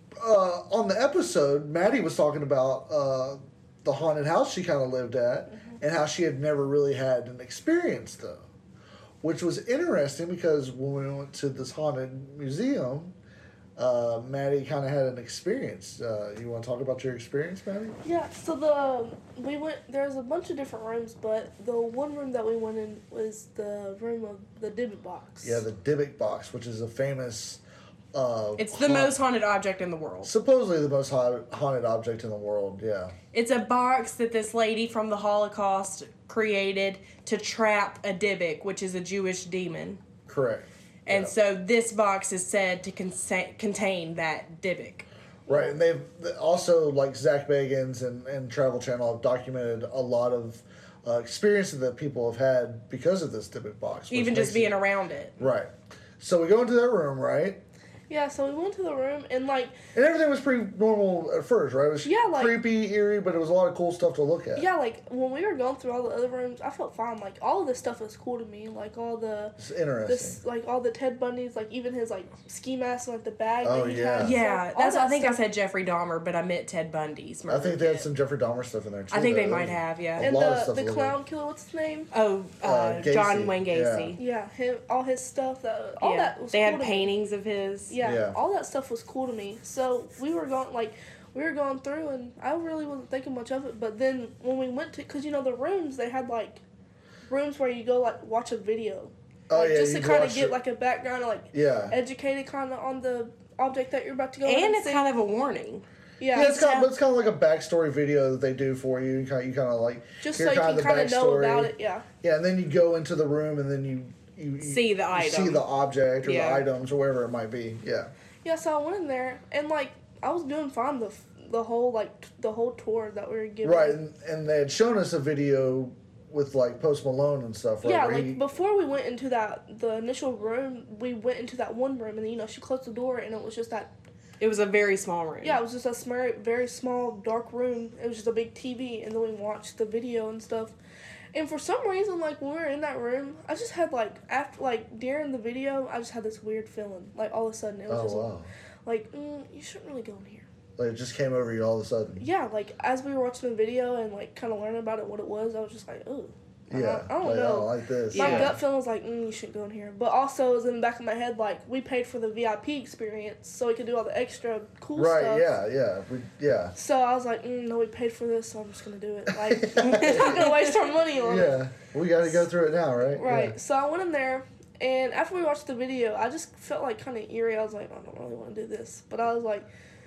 uh, on the episode, Maddie was talking about uh, the haunted house she kind of lived at, and how she had never really had an experience though, which was interesting because when we went to this haunted museum, uh, Maddie kind of had an experience. Uh, you want to talk about your experience, Maddie? Yeah, so the we went. There's a bunch of different rooms, but the one room that we went in was the room of the Dybbuk box. Yeah, the Dybbuk box, which is a famous. Uh, It's the haunt- most haunted object in the world. supposedly the most ha- haunted object in the world. Yeah. It's a box that this lady from the Holocaust created to trap a Dybbuk, which is a Jewish demon. Correct. And Yeah. so this box is said to consa- contain that Dybbuk. Right, and they've also, like Zach Bagans and, and Travel Channel, have documented a lot of uh, experiences that people have had because of this Dybbuk box. which Even just makes being it- around it. Right. So we go into that room, right? Yeah, so we went to the room and like And everything was pretty normal at first, right? It was Yeah, like- creepy, eerie, but it was a lot of cool stuff to look at. yeah, like when we were going through all the other rooms, I felt fine. Like all of this stuff was cool to me. Like all the It's interesting. this like all the Ted Bundy's, like even his like ski mask and like the bag. Oh, that he yeah. had. Yeah, So, all that's. I that think stuff- I said Jeffrey Dahmer, but I meant Ted Bundy's murder I think they had kit. some Jeffrey Dahmer stuff in there, too. I think they though. might have, yeah. A And lot of the stuff the to look clown killer, what's his name? Oh, uh, Uh, Gacy, John Wayne Gacy. Yeah, him. All his stuff. That all yeah, that was. they cool had to me. paintings of his. Yeah, Yeah. all that stuff was cool to me. So we were going like we were going through, and I really wasn't thinking much of it. But then when we went to, cause you know the rooms they had like rooms where you go like watch a video, Oh, like, yeah, just to you kind of watch get it. like a background, like Yeah. educated kind of on the object that you're about to go. in And it's see. kind of a warning. yeah, Yeah, it's kind, of, how- but it's kind of like a backstory video that they do for you. You kind of, you kind of like just hear so you kind can of the kind of know backstory. about it. Yeah, Yeah, and then you go into the room, and then you you, you See the you item. see the object or Yeah. the items or whatever it might be. Yeah, yeah. So I went in there and like I was doing fine the the whole like t- the whole tour that we were given. right. And, and they had shown us a video with like Post Malone and stuff. Right, Yeah, where like he- before we went into that the initial room, we went into that one room, and then you know she closed the door, and it was just that. It was a very small room. Yeah, it was just a very very small dark room. It was just a big T V, and then we watched the video and stuff. And for some reason, like when we were in that room, I just had like after like during the video, I just had this weird feeling. Like all of a sudden, it was oh just wow, like mm, you shouldn't really go in here. like it just came over you all of a sudden. Yeah, like as we were watching the video and like kind of learning about it, what it was, I was just like, oh. Yeah, I don't like, know. I don't like this. My Yeah. gut feeling was like, mm, you shouldn't go in here. But also, it was in the back of my head, like, we paid for the V I P experience, so we could do all the extra cool Right? stuff. Yeah, yeah, we, yeah. So I was like, mm, no, we paid for this, so I'm just going to do it. Like, I'm not going to waste our money on it. Yeah, we got to go through it now, right? Right. So I went in there, and after we watched the video, I just felt like kind of eerie. I was like, I don't really want to do this. But I was like,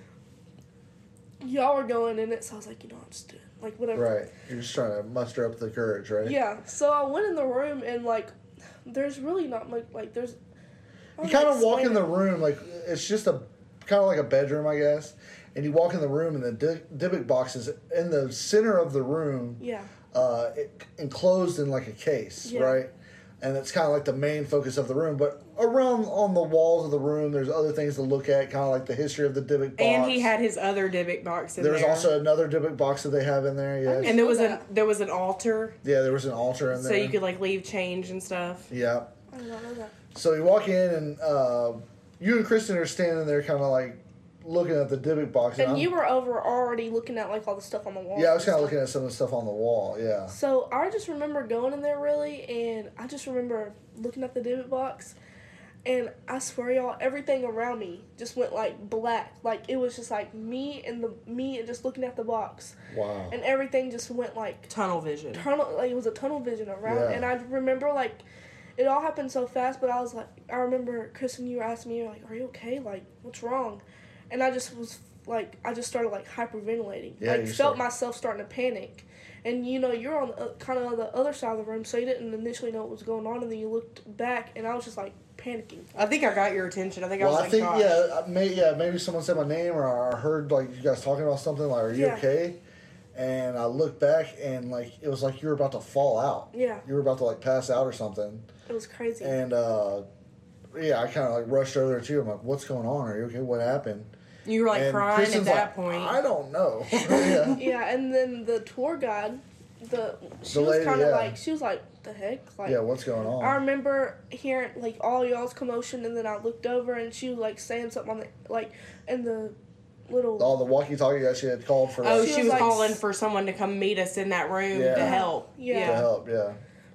y'all were going in it, so I was like, you know, I'll just do it. Like, Yeah. whatever. Right. You're just trying to muster up the courage, right? Yeah. So I went in the room, and, like, there's really not much, like, there's... I You don't kind know of walk explain in the it. room like it's just a kind of like a bedroom, I guess. And you walk in the room, and the Dy- Dybbuk box is in the center of the room, Yeah. uh, it, enclosed in like a case, Yeah. right? And it's kind of like the main focus of the room. But around on the walls of the room, there's other things to look at, kind of like the history of the Dybbuk box. And he had his other Dybbuk box in There's there. also another Dybbuk box that they have in there. Yes. and there was That. a there was an altar, Yeah, there was an altar in so there. you could like leave change and stuff. Yeah. I did not know that. So you walk in, and uh, you and Kristen are standing there, kind of like looking at the Dybbuk box. And I'm- you were over already looking at, like, all the stuff on the wall. Yeah, I was kind of looking at some of the stuff on the wall. Yeah. So I just remember going in there, really, and I just remember looking at the Dybbuk box, And I swear, y'all, everything around me just went like black. Like it was just like me and the me and just looking at the box. Wow. And everything just went like Tunnel vision. tunnel. Like it was a tunnel vision around. Yeah. And I remember like it all happened so fast. But I was like, I remember Kristen, you were asking me, you're like, "Are you okay? Like, what's wrong?" And I just was like, I just started like hyperventilating. Yeah, like you felt started- myself starting to panic. And you know, you're on the, uh, kind of on the other side of the room, so you didn't initially know what was going on, and then you looked back, and I was just like panicking. I think I got your attention. I think Well, I was I like, think Josh. yeah, I may, yeah, maybe someone said my name, or I heard like you guys talking about something. Like, "Are you Yeah. okay?" And I looked back, and like it was like you were about to fall out. Yeah, You were about to like pass out or something. it was crazy. And uh, yeah, I kind of like rushed over there too. I'm like, "What's going on? Are you okay? What happened?" You were like And crying Kristen's at that like, point. I don't know. yeah. Yeah, and then the tour guide, the she The was lady, kind of yeah. like she was like, "The heck?" Like, Yeah, what's going on? I remember hearing like all y'all's commotion, and then I looked over, and she was like saying something on the like, in the little. All the walkie-talkie that she had called for Oh, us she, She was was like- calling for someone to come meet us in that room Yeah. to help. Yeah. to help. Yeah.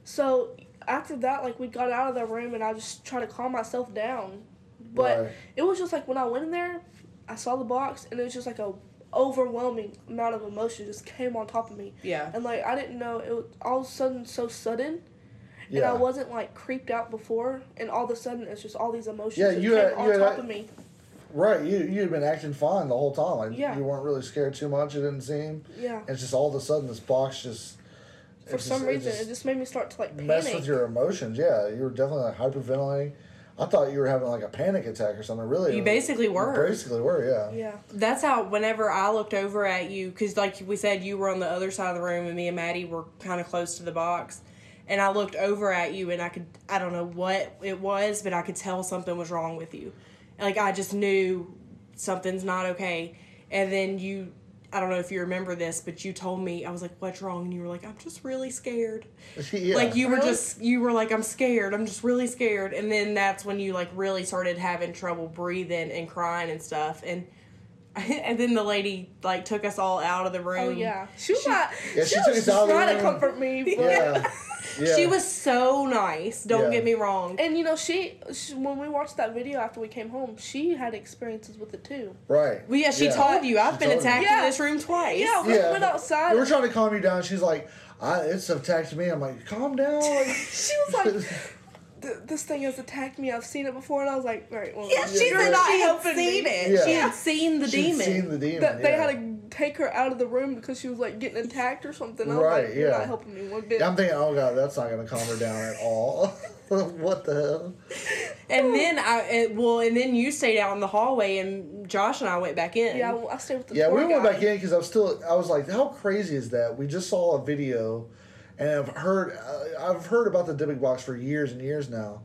So after that, like we got out of the room, and I just tried to calm myself down, but Right. it was just like when I went in there, I saw the box, and it was just like a overwhelming amount of emotion just came on top of me, Yeah. and like I didn't know it was all of a sudden so sudden. And Yeah. I wasn't like creeped out before, and all of a sudden it's just all these emotions Yeah, that you came had- on you had- top of me. Right. You you had been acting fine the whole time. Like Yeah. you weren't really scared too much. It didn't seem. Yeah. It's just all of a sudden this box just. For it some just- reason, it it just just made me start to like messed panic. with your emotions. Yeah, you were definitely like hyperventilating. I thought you were having like a panic attack or something. Really, You basically were. You basically were. Yeah. Yeah. That's how, whenever I looked over at you, because like we said, you were on the other side of the room and me and Maddie were kind of close to the box. And I looked over at you and I could, I don't know what it was, but I could tell something was wrong with you. Like, I just knew something's not okay. And then you, I don't know if you remember this, but you told me, I was like, what's wrong? And you were like, I'm just really scared. yeah. Like, you were Really? just, you were like, I'm scared. I'm just really scared. And then that's when you, like, really started having trouble breathing and crying and stuff. And and then the lady, like, took us all out of the room. Oh yeah. She was not. Yeah, she, she took was us out of the trying to room. comfort me, but Yeah. Yeah. She was so nice. Don't Yeah. get me wrong. and you know she, she when we watched that video after we came home, she had experiences with it too. right. Well, yeah, she Yeah. told you. I've She been told attacked you. in this room twice. Yeah, we Yeah. went outside. We were trying to calm you down. She's like, I, "It's attacked me." I'm like, "Calm down." Like, She was like, "Th- "This thing has attacked me. I've seen it before," and I was like, "All right, well, Yeah, she you're said not she had helping seen me." it. Yeah. She had seen the She'd demon. seen the demon. That they yeah. had to take her out of the room because she was like getting attacked or something. I was Right, like, "You're yeah. not helping me one bit." I'm thinking, oh god, that's not gonna calm her down at all. What the hell? And then I, it, well, and then you stayed out in the hallway, and Josh and I went back in. Yeah, well, I stayed with the Yeah, tour we went guide. back in because I was still. I was like, how crazy is that? We just saw a video, and I've heard. Uh, I've heard about the Dybbuk box for years and years now,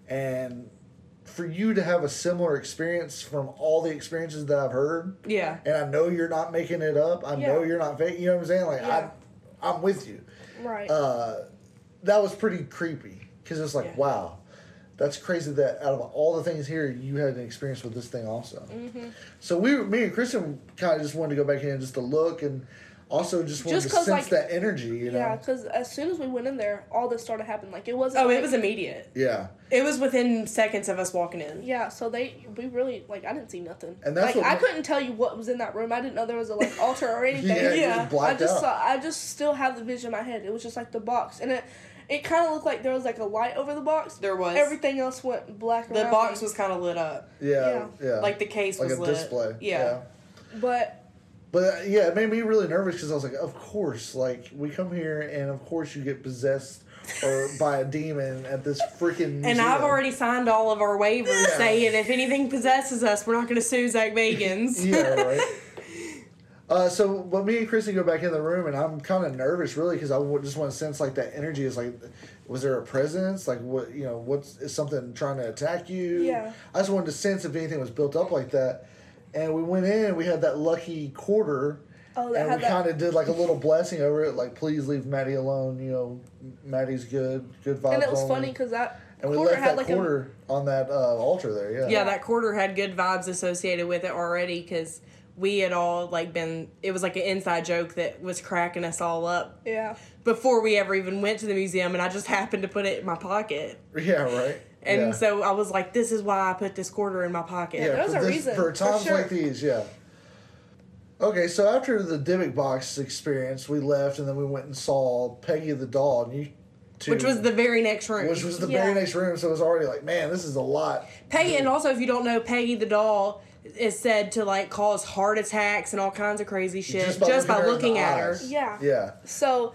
and for you to have a similar experience from all the experiences that I've heard, Yeah. and I know you're not making it up. I know Yeah. you're not fake. You know what I'm saying? Like Yeah. I, I'm with you. Right. Uh, that was pretty creepy because it's like, Yeah. wow, that's crazy that out of all the things here, you had an experience with this thing also. Mm-hmm. So we, me and Kristen, kind of just wanted to go back in just to look and also just wanted Just to 'cause, sense like- that energy. You know? Yeah, because as soon as we went in there, all this started happening. Like it wasn't. Oh, like, it was immediate. Yeah. It was within seconds of us walking in. Yeah, so they we really like I didn't see nothing. And that's like what I we- couldn't tell you what was in that room. I didn't know there was a like altar or anything. Yeah, you Yeah. just blacked I just out. saw. I just still have the vision in my head. It was just like the box, and it it kind of looked like there was like a light over the box. There was. Everything else went black. The around box me. was kind of lit up. yeah, yeah, Like the case like was a lit. display. Yeah. But But uh, yeah, it made me really nervous because I was like, of course, like we come here and of course you get possessed or by a demon at this freaking museum. And I've already signed all of our waivers Yeah. saying if anything possesses us, we're not going to sue Zach Bagans. Yeah, right. Uh, so, but me and Kristen go back in the room, and I'm kind of nervous, really, because I w- just want to sense like that energy is like, was there a presence? Like, what you know, what's is something trying to attack you? Yeah. I just wanted to sense if anything was built up like that, and we went in. We had that lucky quarter, oh, that and had we that. kind of did like a little blessing over it, like, please leave Maddie alone. You know, Maddie's good, good vibes. And it was only. funny because that And we quarter left had that like quarter on that uh, altar there. Yeah. Yeah, that quarter had good vibes associated with it already because we had all like been. It was like an inside joke that was cracking us all up Yeah. before we ever even went to the museum, and I just happened to put it in my pocket. Yeah, right. And yeah. so I was like, "This is why I put this quarter in my pocket." yeah, there's for a this- reason, for for times sure. like these. Yeah. Okay, so after the Dybbuk box experience, we left and then we went and saw Peggy the doll, and you. Two, Which was the very next room. which was the Yeah. very next room, so it was already like, man, this is a lot. Peggy, and also if you don't know, Peggy the doll is said to like cause heart attacks and all kinds of crazy shit Just just by by, looking looking at at her in her. the Yeah. Yeah. So,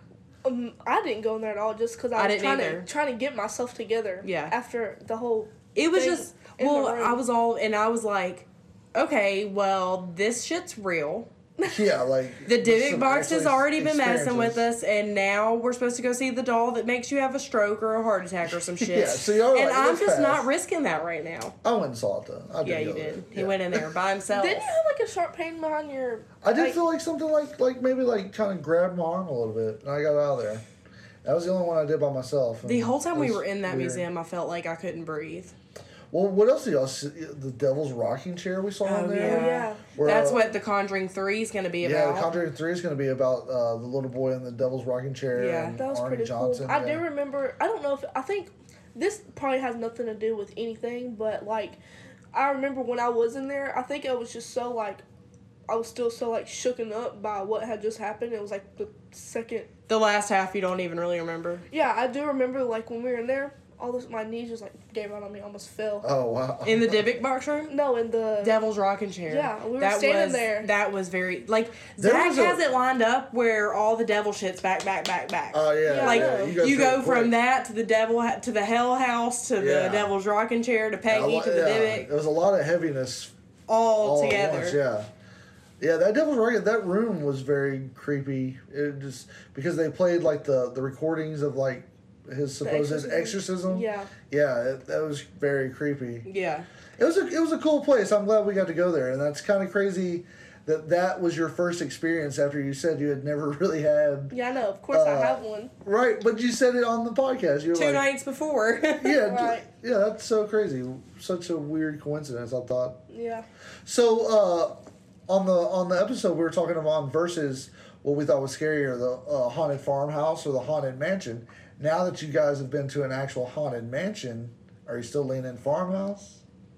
um, I didn't go in there at all just because I I was didn't trying either. to trying to get myself together. Yeah. After the whole. It was thing just in the well, room. I was all and I was like, okay, well, this shit's real. Yeah, like The Dybbuk some box has actual already been messing with experiences. us, and now we're supposed to go see the doll that makes you have a stroke or a heart attack or some shit. Yeah, so y'all were and like, I'm "Look just fast." not risking that right now. I went and saw it though. I did Yeah, go you there. did. He Yeah. went in there by himself. Didn't you have like a sharp pain behind your? I did like, feel like something like like maybe like kind of grabbed my arm a little bit, and I got out of there. That was the only one I did by myself. and The whole time it we was were in that weird. museum, I felt like I couldn't breathe. Well, what else did y'all see? The Devil's Rocking Chair we saw in Oh, there. Oh, yeah. Where, That's uh, what The Conjuring three is going to be Yeah, about. The Conjuring Three is going to be about uh, the little boy in the Devil's Rocking Chair. Yeah. and That was Arnie pretty Johnson. cool. I yeah. do remember. I don't know if I think this probably has nothing to do with anything, but like I remember when I was in there. I think I was just so like I was still so like shooken up by what had just happened. It was like the second. The last half you don't even really remember. Yeah, I do remember like when we were in there. All this, my knees just like gave out on me. I almost fell. Oh wow! In the Dybbuk box room? No, in the Devil's Rocking Chair. Yeah, we were that standing was, there. That was very like There Zach was a- has it lined up where all the devil shit's back, back, back, back. Oh yeah, Yeah, like yeah, you through go, it quick. from that to the devil ha- to the Hell House to Yeah. the Devil's Rocking Chair to Yeah, a Peggy lot- to the yeah, Dybbuk, There was a lot of heaviness all, all together. At once, yeah. Yeah, that Devil's Rocking, that room was very creepy. It just because they played like the the recordings of like his supposed exorcism. exorcism. Yeah. Yeah, it, that was very creepy. Yeah. It was a it was a cool place. I'm glad we got to go there, and that's kind of crazy that that was your first experience after you said you had never really had. Yeah, I know. Of course, I Uh, have one. Right, but you said it on the podcast. You were Two like, nights before. yeah, d- Right. yeah, that's so crazy. Such a weird coincidence. I thought. Yeah. So uh, on the on the episode we were talking about versus what we thought was scarier, the uh, haunted farmhouse or the haunted mansion. Now that you guys have been to an actual haunted mansion, are you still leaning farmhouse?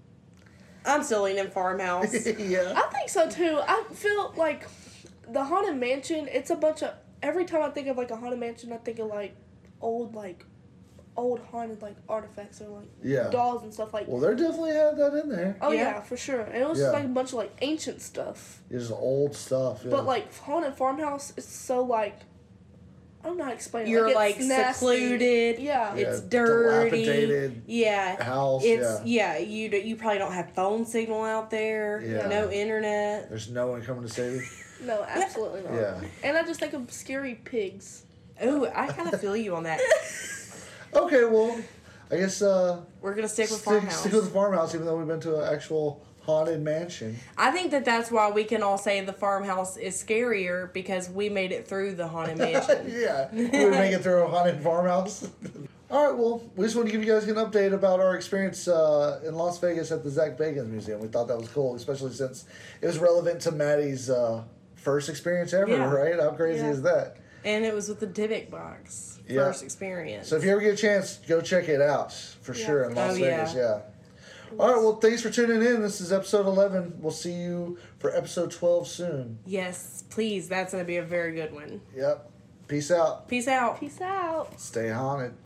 I'm still leaning farmhouse. yeah. I think so too. I feel like the haunted mansion. It's a bunch of. Every time I think of like a haunted mansion, I think of like old like old haunted like artifacts or like Yeah. dolls and stuff like. Well, they definitely had that in there. Oh yeah. Yeah. for sure. And it was Yeah. like a bunch of like ancient stuff. It's just old stuff. Yeah. But like haunted farmhouse, it's so like. I don't know how to explain it. You're it's like nasty. secluded. Yeah. Yeah, It's dirty. dilapidated Yeah. house. It's yeah. yeah. You d- you probably don't have phone signal out there. Yeah. No internet. There's no one coming to save you. No, absolutely not. Yeah. And I just think of scary pigs. Oh, I kind of feel you on that. Okay, well, I guess uh, We're gonna stick with stick, farmhouse. stick with the farmhouse, even though we've been to an actual haunted mansion. I think that that's why we can all say the farmhouse is scarier because we made it through the haunted mansion. Yeah, we would make it through a haunted farmhouse. All right, well, we just want to give you guys an update about our experience uh, in Las Vegas at the Zach Bagans Museum. We thought that was cool, especially since it was relevant to Maddie's uh, first experience ever, Yeah. right? How crazy Yeah. is that? And it was with the Dybbuk box. Yeah. First experience. So if you ever get a chance, go check it out for Yeah. sure in Las Oh, Vegas. yeah. Yeah. All right, well, thanks for tuning in. This is episode eleven. We'll see you for episode twelve soon. Yes, please. That's gonna be a very good one. Yep. Peace out. Peace out. Peace out. Stay haunted.